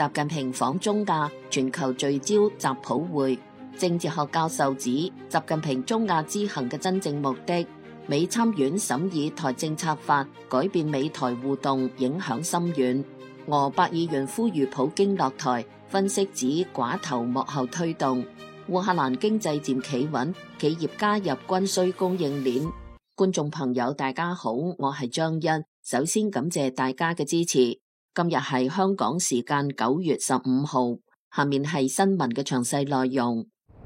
習近平訪中亞，全球聚焦習普會。政治學教授指，習近平中亞之行嘅真正目的，美參院審議台政策法，改變美台互動，影響深遠。俄百議員呼籲普京落台，分析指寡頭幕後推動。烏克蘭經濟漸企穩，企業加入軍需供應鏈。觀眾朋友大家好，我係張欣，首先感謝大家嘅支持。今日係香港時間9月15號，下面係新聞嘅詳細內容。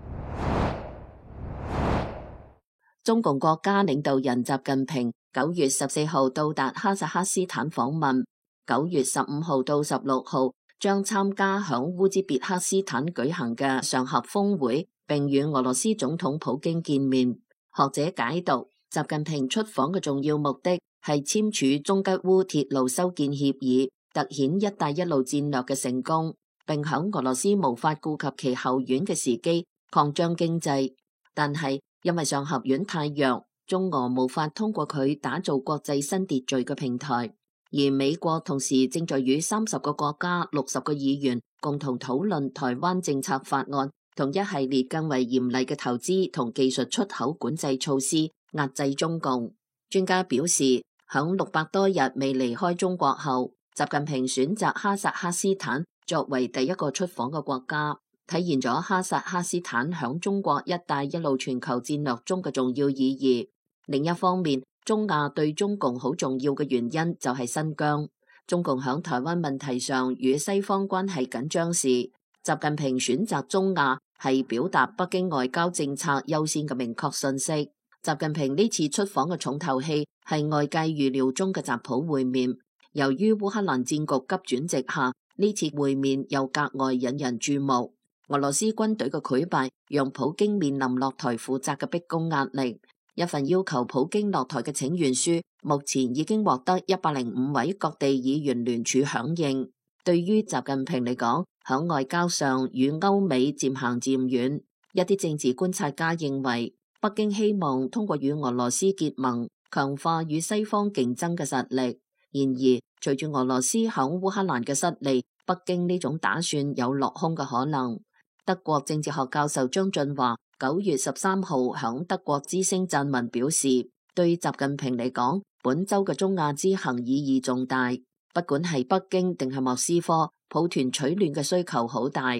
中共國家領導人習近平9月14號到達哈薩克斯坦訪問，9月15號到16號將參加響烏茲別克斯坦舉行嘅上合峰會，並與俄羅斯總統普京見面。學者解讀，習近平出訪嘅重要目的係簽署中吉烏鐵路修建協議，凸顯一帶一路戰略嘅成功，並響俄羅斯無法顧及其後院嘅時機擴張經濟。但係因為上合院太弱，中俄無法通過佢打造國際新秩序嘅平台。而美國同時正在與30個國家、60個議員共同討論台灣政策法案，同一系列更為嚴厲嘅投資同技術出口管制措施，壓制中共。專家表示，響600多日未離開中國後，習近平選擇哈薩克斯坦作為第一個出訪嘅國家，體現咗哈薩克斯坦響中國一帶一路全球戰略中嘅重要意義。另一方面，中亞對中共好重要嘅原因就係新疆。中共響台灣問題上與西方關係緊張時，習近平選擇中亞係表達北京外交政策優先嘅明確信息。習近平呢次出訪嘅重頭戲係外界預料中嘅習普會面。由於烏克蘭戰局急轉直下，呢次會面又格外引人注目。俄羅斯軍隊嘅潰敗讓普京面臨落台負責嘅逼宮壓力。一份要求普京落台嘅請願書，目前已經獲得105位各地議員聯署響應。對於習近平嚟講，響外交上與歐美漸行漸遠。一啲政治觀察家認為，北京希望通過與俄羅斯結盟，強化與西方競爭嘅實力。然而，隨住俄羅斯響烏克蘭嘅失利，北京呢種打算有落空嘅可能。德國政治學教授張俊華9月13號響德國之聲撰文表示，對習近平嚟講，本周嘅中亞之行意義重大。不管係北京定係莫斯科，抱團取暖嘅需求好大。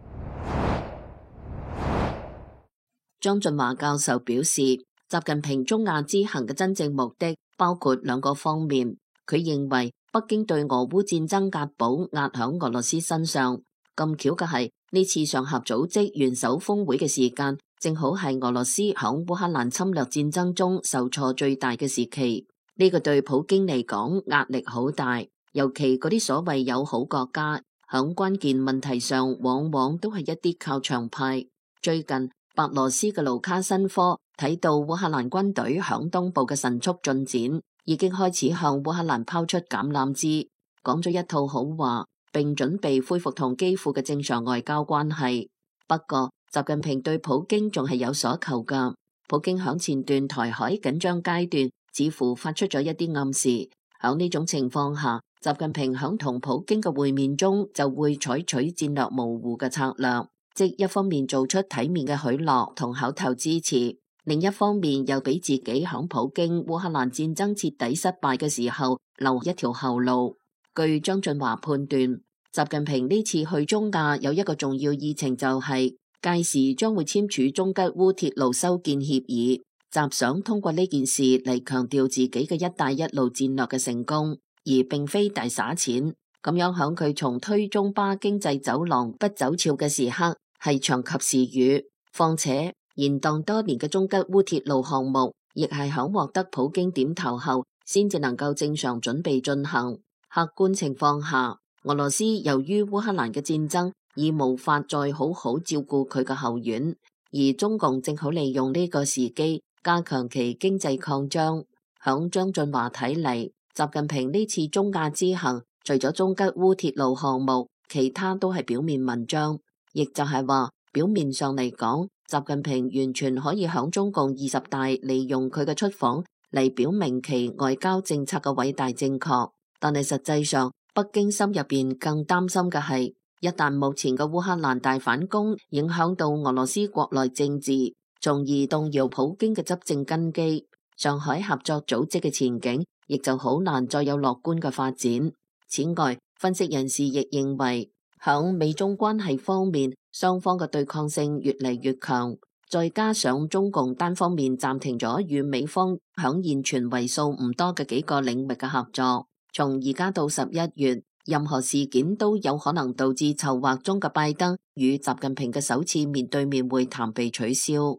張俊華教授表示，習近平中亞之行嘅真正目的包括2個方面。佢認為北京對俄烏戰爭押寶壓響俄羅斯身上。咁巧嘅係，呢次上合組織元首峰會嘅時間，正好係俄羅斯響烏克蘭侵略戰爭中受挫最大嘅時期。呢個對普京嚟講壓力好大，尤其嗰啲所謂友好國家，響關鍵問題上往往都係一啲靠牆派。最近白羅斯嘅盧卡申科睇到烏克蘭軍隊響東部嘅神速進展，已經開始向烏克蘭拋出橄欖枝，講咗一套好話，並準備恢復同基輔嘅正常外交關係。不過，習近平對普京仲係有所求㗎。普京響前段台海緊張階段，似乎發出咗一啲暗示。響呢種情況下，習近平響同普京嘅會面中就會採取戰略模糊嘅策略，即一方面做出體面嘅許諾同口頭支持，另一方面又俾自己響普京烏克蘭戰爭徹底失敗嘅時候留一條後路。據張俊華判斷，習近平呢次去中亞有一個重要議程，就係屆時將會簽署中吉烏鐵路修建協議，習想通過呢件事嚟強調自己嘅一帶一路戰略嘅成功，而並非大灑錢。咁樣響佢從推中巴經濟走廊不走俏嘅時刻係長及時雨。況且延宕多年嘅中吉烏鐵路項目，亦係響獲得普京點頭後先至能夠正常準備進行。客觀情況下，俄羅斯由於烏克蘭嘅戰爭，已無法再好好照顧佢嘅後院，而中共正好利用呢個時機加強其經濟擴張。響張俊華睇嚟，習近平呢次中亞之行，除咗中吉烏鐵路項目，其他都係表面文章，亦就係話表面上嚟講，習近平完全可以響中共20大利用佢嘅出訪嚟表明其外交政策嘅偉大正確。但係實際上，北京心入邊更擔心嘅係一旦目前嘅烏克蘭大反攻影響到俄羅斯國內政治，從而動搖普京嘅執政根基，上海合作組織嘅前景亦就好難再有樂觀嘅發展。此外，分析人士亦認為，響美中關係方面，雙方嘅對抗性越嚟越強，再加上中共單方面暫停咗與美方響現存為數唔多嘅幾個領域嘅合作，從而家到11月，任何事件都有可能導致籌劃中嘅拜登與習近平嘅首次面對面會談被取消。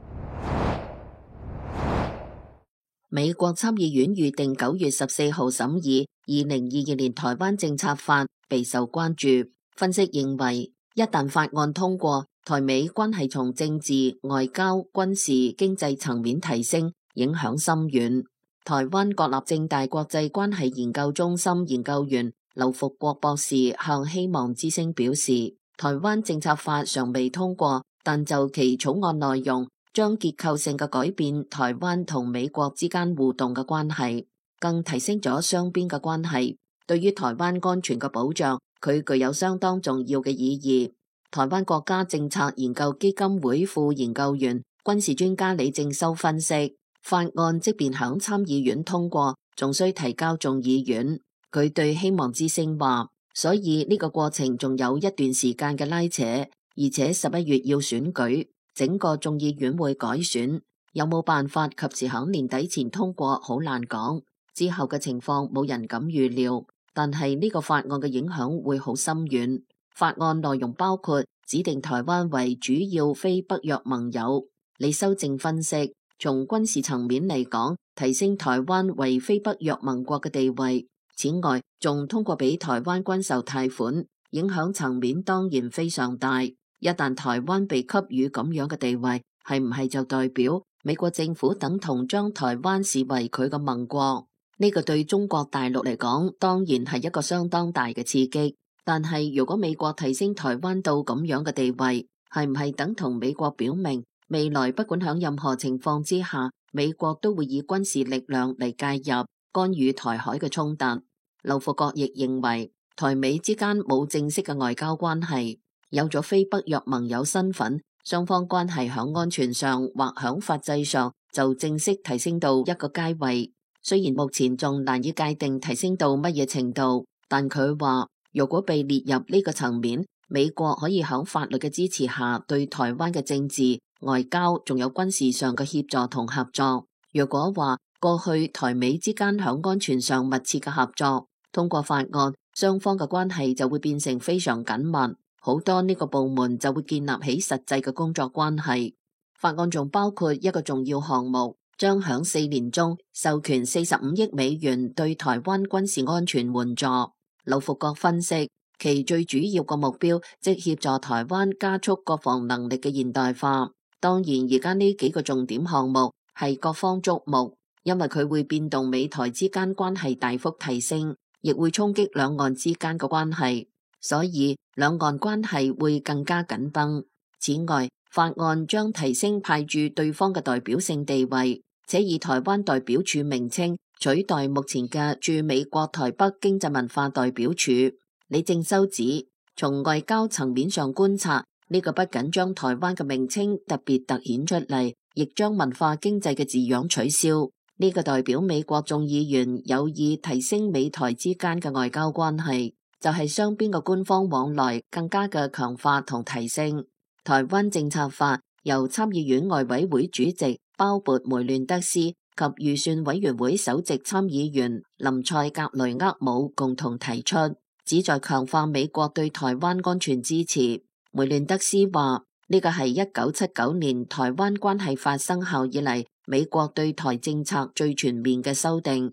美國參議院預定9月14號審議2022年台灣政策法，備受關注。分析認為，一旦法案通過，台美關係從政治、外交、軍事、經濟層面提升，影響深遠。台灣國立政大國際關係研究中心研究員劉福國博士向希望之聲表示，台灣政策法尚未通過，但就其草案內容，將結構性嘅改變台灣同美國之間互動嘅關係，更提升咗雙邊嘅關係。對於台灣安全嘅保障，佢具有相當重要嘅意義。台灣國家政策研究基金會副研究員、軍事專家李正修分析，法案即便響參議院通過，仲需提交眾議院。佢對希望之聲話，所以呢個過程仲有一段時間嘅拉扯，而且11月要選舉。整個眾議院會改選，有冇辦法及時喺年底前通過，好難講。之後嘅情況冇人敢預料，但係呢個法案嘅影響會好深遠。法案內容包括指定台灣為主要非北約盟友。李修正分析，從軍事層面嚟講，提升台灣為非北約盟國嘅地位。此外，仲通過俾台灣軍售貸款，影響層面當然非常大。一旦台灣被給予咁樣嘅地位，係唔係就代表美國政府等同將台灣視為佢嘅盟國？呢個對中國大陸嚟講，當然係一個相當大嘅刺激。但係如果美國提升台灣到咁樣嘅地位，係唔係等同美國表明未來不管響任何情況之下，美國都會以軍事力量嚟介入干預台海嘅衝突？劉福國亦認為，台美之間冇正式嘅外交關係。有咗非北約盟友身份，雙方關係響安全上或響法制上就正式提升到一個階位。雖然目前仲難以界定提升到乜嘢程度，但佢話如果被列入呢個層面，美國可以響法律嘅支持下對台灣嘅政治、外交仲有軍事上嘅協助同合作。如果話過去台美之間響安全上密切嘅合作，通過法案，雙方嘅關係就會變成非常緊密。好多呢個部門就會建立起實際嘅工作關係。法案仲包括一個重要項目，將響4年中授權45億美元對台灣軍事安全援助。劉福國分析，其最主要個目標即協助台灣加速國防能力嘅現代化。當然，而家呢幾個重點項目係各方矚目，因為佢會變動美台之間關係大幅提升，亦會衝擊兩岸之間嘅關係。所以兩岸關係會更加緊繃。此外，法案將提升派駐對方嘅代表性地位，且以台灣代表處名稱取代目前嘅駐美國台北經濟文化代表處。李正修指，從外交層面上觀察，呢個不僅將台灣嘅名稱特別突顯出嚟，亦將文化經濟嘅字樣取消。呢個代表美國眾議員有意提升美台之間嘅外交關係，就係雙邊嘅官方往來更加嘅強化同提升。台灣政策法由參議院外委會主席鮑勃梅亂德斯及預算委員會首席參議員林賽格雷厄姆共同提出，旨在強化美國對台灣安全支持。梅亂德斯話：呢個係1979年台灣關係法生效以嚟，美國對台政策最全面嘅修訂。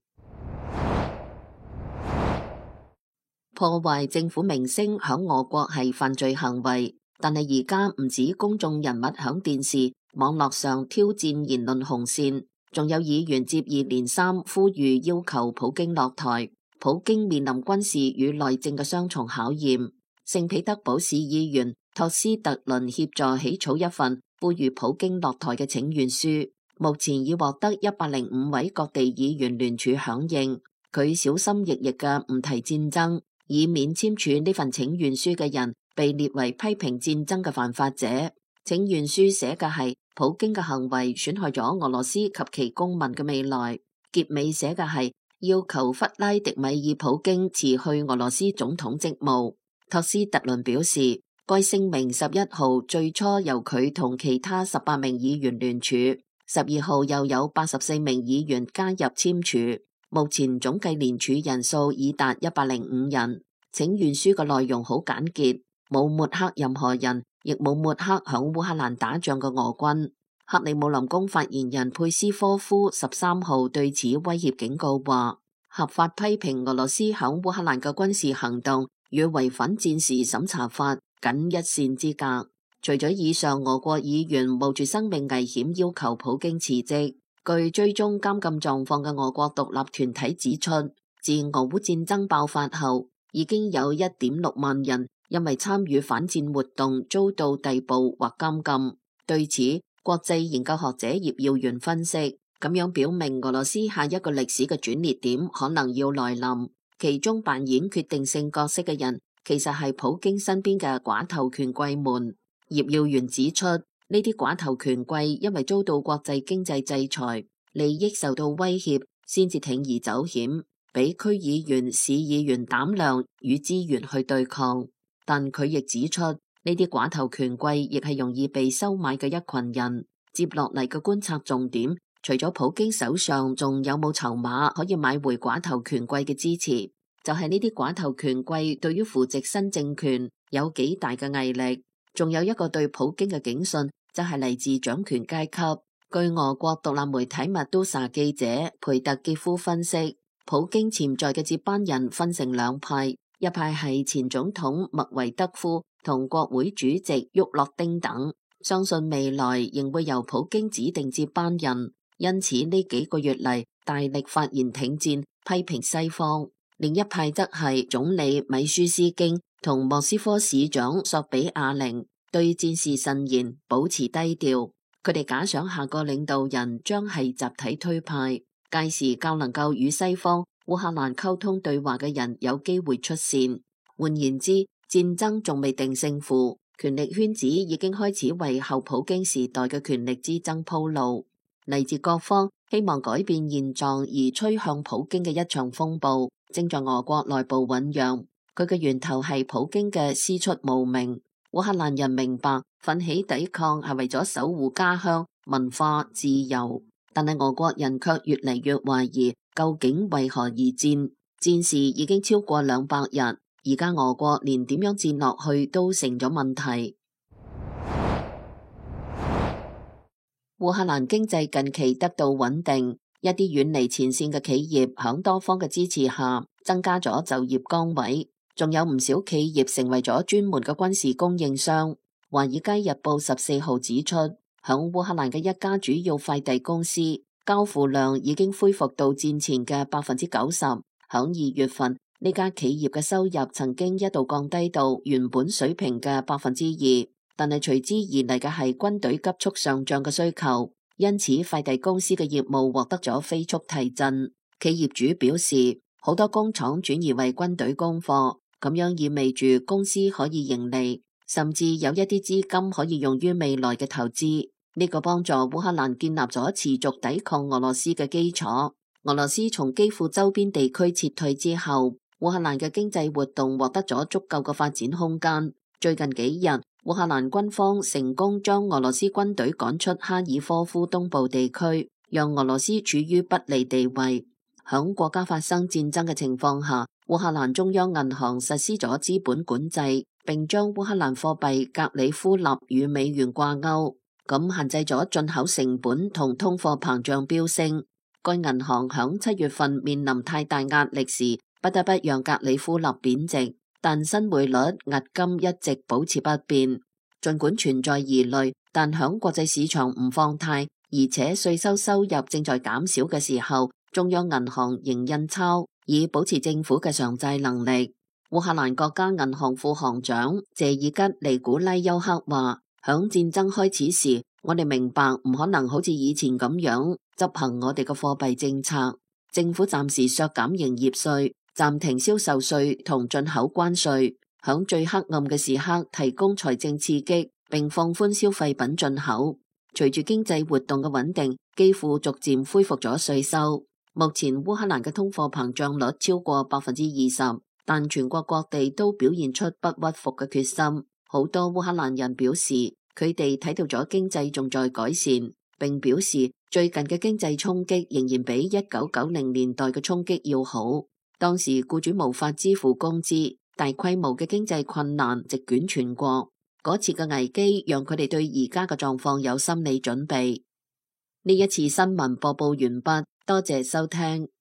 破壞政府名聲響俄國係犯罪行為，但係而家唔止公眾人物響電視、網絡上挑戰言論紅線，仲有議員接二連三呼籲要求普京落台。普京面臨軍事與內政嘅雙重考驗。聖彼得堡市議員托斯特倫協助起草一份呼籲普京落台嘅請願書，目前已獲得105位各地議員聯署響應。佢小心翼翼嘅唔提戰爭， 以免簽署呢份請願書嘅人被列為批評戰爭嘅犯法者。請願書寫嘅係普京嘅行為損害咗俄羅斯及其公民嘅未來，結尾寫嘅係要求弗拉迪米爾普京辭去俄羅斯總統職務。托斯特倫表示，該聲明11號最初由佢同其他18名議員聯署，12號又有84名議員加入簽署，目前總計連署人數已達105人。請願書嘅內容好簡潔，冇抹黑任何人，亦冇抹黑響烏克蘭打仗嘅俄軍。克里姆林宮發言人佩斯科夫13號對此威脅警告話，合法批評俄羅斯響烏克蘭嘅軍事行動與違反戰時審查法僅一線之隔。除咗以上，俄國議員冒住生命危險要求普京辭職。據追蹤監禁狀況嘅俄國獨立團體指出，自俄烏戰爭爆發後，已經有1.6萬人因為參與反戰活動遭到逮捕或監禁。對此，國際研究學者葉耀元分析，咁樣表明俄羅斯下一個歷史嘅轉捩點可能要來臨，其中扮演決定性角色嘅人其實係普京身邊嘅寡頭權貴們。葉耀元指出，呢啲寡頭權貴因為遭到國際經濟制裁，利益受到威脅，先至鋌而走險，俾區議員、市議員膽量與資源去對抗。但佢亦指出，呢啲寡頭權貴亦係容易被收買嘅一群人。接落嚟嘅觀察重點，除咗普京手上仲有冇籌碼可以買回寡頭權貴嘅支持，就係呢啲寡頭權貴對於扶植新政權有幾大嘅毅力。仲有一個對普京嘅警訊，就係嚟自掌權階級。據俄國獨立媒體麥都薩記者培特傑夫分析，普京潛在嘅接班人分成兩派，一派係前總統麥維德夫同國會主席沃洛丁等，相信未來仍會由普京指定接班人，因此呢幾個月嚟大力發言挺戰，批評西方。另一派則係總理米舒斯京同莫斯科市長索比亞寧，對戰事慎言，保持低調。佢哋假想下個領導人將係集體推派，屆時較能夠與西方烏克蘭溝通對話嘅人有機會出現。換言之，戰爭仲未定勝負，權力圈子已經開始為後普京時代嘅權力之爭鋪路。嚟自各方希望改變現狀而趨向普京嘅一場風暴，正在俄國內部醞釀。佢嘅源頭係普京嘅師出無名。烏克蘭人明白奮起抵抗係為咗守護家鄉、文化、自由，但係俄國人卻越嚟越懷疑究竟為何而戰。戰事已經超過200日。而家俄國連點樣戰落去都成咗問題。烏克蘭經濟近期得到穩定，一啲遠離前線嘅企業響多方嘅支持下，增加咗就業崗位，仲有唔少企業成為咗專門嘅軍事供應商。華爾街日報14號指出，響烏克蘭嘅一家主要快遞公司，交付量已經恢復到戰前嘅90%。響2月份，呢家企業嘅收入曾經一度降低到原本水平嘅2%，但係隨之而嚟嘅係軍隊急速上漲嘅需求，因此快遞公司嘅業務獲得咗飛速提振。企業主表示，好多工廠轉移為軍隊供貨，咁樣意味住公司可以盈利，甚至有一啲資金可以用於未來嘅投資。呢個幫助烏克蘭建立咗持續抵抗俄羅斯嘅基礎。俄羅斯從基輔周邊地區撤退之後，烏克蘭嘅經濟活動獲得咗足夠嘅發展空間。最近幾日，烏克蘭軍方成功將俄羅斯軍隊趕出哈爾科夫東部地區，讓俄羅斯處於不利地位。響國家發生戰爭嘅情況下，烏克蘭中央銀行實施咗資本管制，並將烏克蘭貨幣格里夫納與美元掛鈎，咁限制咗進口成本同通貨膨脹飆升。該銀行響7月份面臨太大壓力時，不得不讓格里夫納貶值，但新匯率押金一直保持不變。儘管存在疑慮，但響國際市場唔放貸，而且稅收入正在減少嘅時候，中央銀行仍印鈔，以保持政府嘅償債能力。烏克蘭國家銀行副行長謝爾吉尼古拉丘克話，響戰爭開始時，我哋明白唔可能好似以前咁樣執行我哋嘅貨幣政策。政府暫時削減營業稅， 暫停銷售稅同進口關稅，響最黑暗嘅時刻提供財政刺激，並放寬消費品進口。隨住經濟活動嘅穩定，幾乎逐漸恢復咗稅收。目前烏克蘭嘅通貨膨脹率超過20%，但全國各地都表現出不屈服嘅決心。好多烏克蘭人表示，佢哋睇到咗經濟仲在改善，並表示最近嘅經濟衝擊仍然比1990年代嘅衝擊要好。當時僱主無法支付工資，大規模嘅經濟困難席捲全國。嗰次嘅危機讓佢哋對而家嘅狀況有心理準備。呢一次新聞播報完畢，多謝收聽。